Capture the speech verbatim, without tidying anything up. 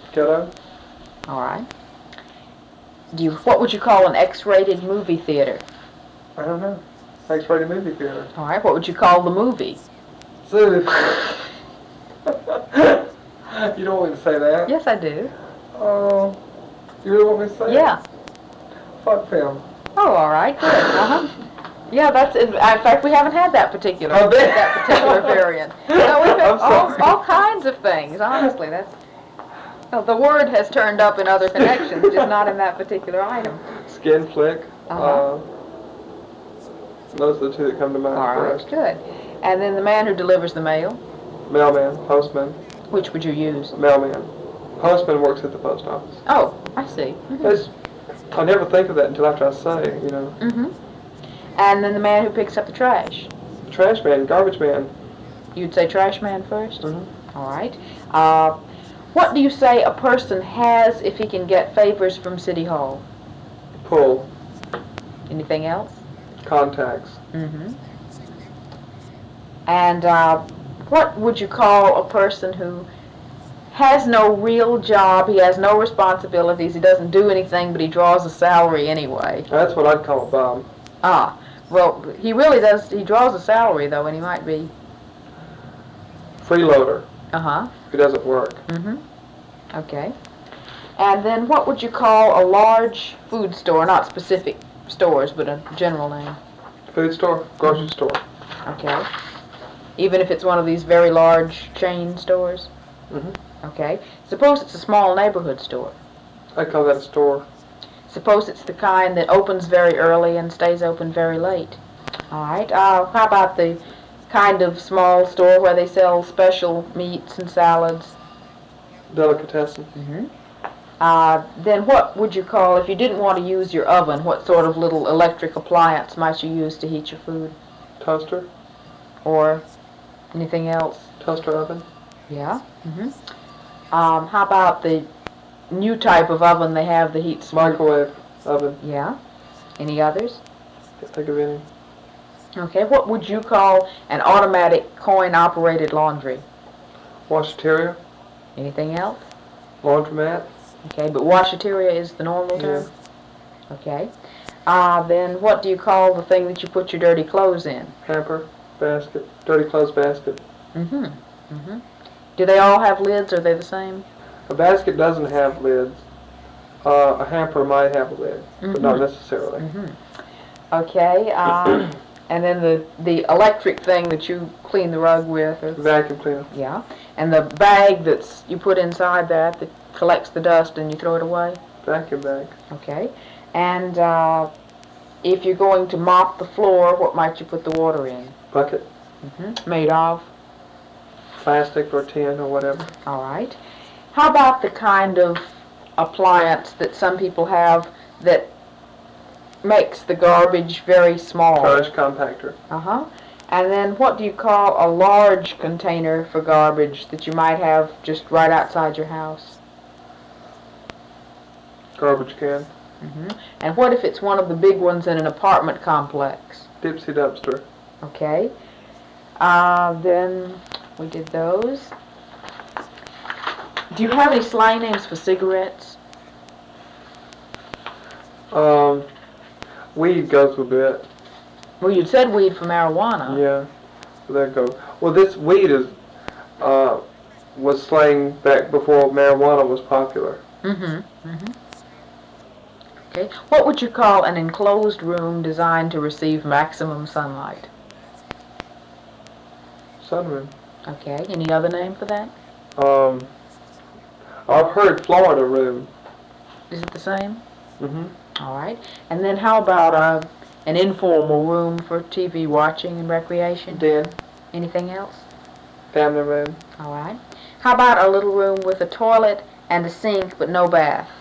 Ghetto. All right. Do you, what would you call an X-rated movie theater? I don't know. X-rated movie theater. All right. What would you call the movie? Zoo. You don't want me to say that? Yes, I do. Oh, you really want me to say Yeah. it? Fuck film. Oh, all right. Good. Uh-huh. Yeah, that's in fact we haven't had that particular Oh, did- that particular variant. No, we've had I'm all, sorry. all kinds of things. Honestly, that's well, the word has turned up in other connections, just not in that particular item. Skin flick. Uh-huh. Uh, those are the two that come to mind All right, first. good. And then the man who delivers the mail. Mailman, postman, Which would you use? mailman. Postman works at the post office. Oh, I see. Mm-hmm. It's, I never think of that until after I say it, you know. Mm-hmm. And then the man who picks up the trash. Trash man, garbage man. You'd say trash man first? Mm-hmm. All right. Uh, what do you say a person has if he can get favors from City Hall? Pull. Anything else? Contacts. Mm-hmm. And uh, what would you call a person who has no real job, he has no responsibilities, he doesn't do anything, but he draws a salary anyway? That's what I'd call a bum. Ah, well, he really does, he draws a salary, though, and he might be... Freeloader. Uh-huh. Who doesn't work. Mm-hmm. Okay. And then what would you call a large food store, not specific stores, but a general name? Food store, grocery store. Okay. Even if it's one of these very large chain stores? Mm-hmm. Okay. Suppose it's a small neighborhood store. I'd call that a store. Suppose it's the kind that opens very early and stays open very late. All right. Uh, how about the kind of small store where they sell special meats and salads? Delicatessen. Mm-hmm. Uh, then what would you call, if you didn't want to use your oven, what sort of little electric appliance might you use to heat your food? Toaster. Or anything else? Toaster oven. Yeah. Mm-hmm. Um, how about the new type of oven they have that heats... Microwave oven. Yeah. Any others? Can't think of any. Okay. What would you call an automatic coin-operated laundry? Washateria. Anything else? Laundromat. Okay, but washateria is the normal term? Yeah. Okay. Uh, then what do you call the thing that you put your dirty clothes in? Hamper. Basket. Dirty clothes basket. Mm-hmm. Mm-hmm. Do they all have lids, or are they the same? A basket doesn't have lids. Uh, a hamper might have a lid, Mm-hmm. but not necessarily. Mm-hmm. Okay. Um, and then the, the electric thing that you clean the rug with. Or, Vacuum cleaner. yeah. And the bag that's you put inside that that collects the dust and you throw it away. Vacuum bag. Okay. And uh, if you're going to mop the floor, what might you put the water in? Bucket. Mm-hmm. Made of? Plastic or tin or whatever. All right. How about the kind of appliance that some people have that makes the garbage very small? Trash compactor. Uh-huh. And then what do you call a large container for garbage that you might have just right outside your house? Garbage can. Mm-hmm. And what if it's one of the big ones in an apartment complex? Dipsy dumpster. Okay. Uh, then we did those. Do you have any slang names for cigarettes? Um, weed goes with it. Well, you said weed for marijuana. Yeah, so there it goes. Well, this weed is uh, was slang back before marijuana was popular. Mm-hmm. Mm-hmm. Okay. What would you call an enclosed room designed to receive maximum sunlight? Sunroom. Okay. Any other name for that? Um, I've heard Florida room. Is it the same? Mm-hmm. All right. And then how about uh, an informal room for T V watching and recreation? Den. Anything else? Family room. All right. How about a little room with a toilet and a sink but no bath?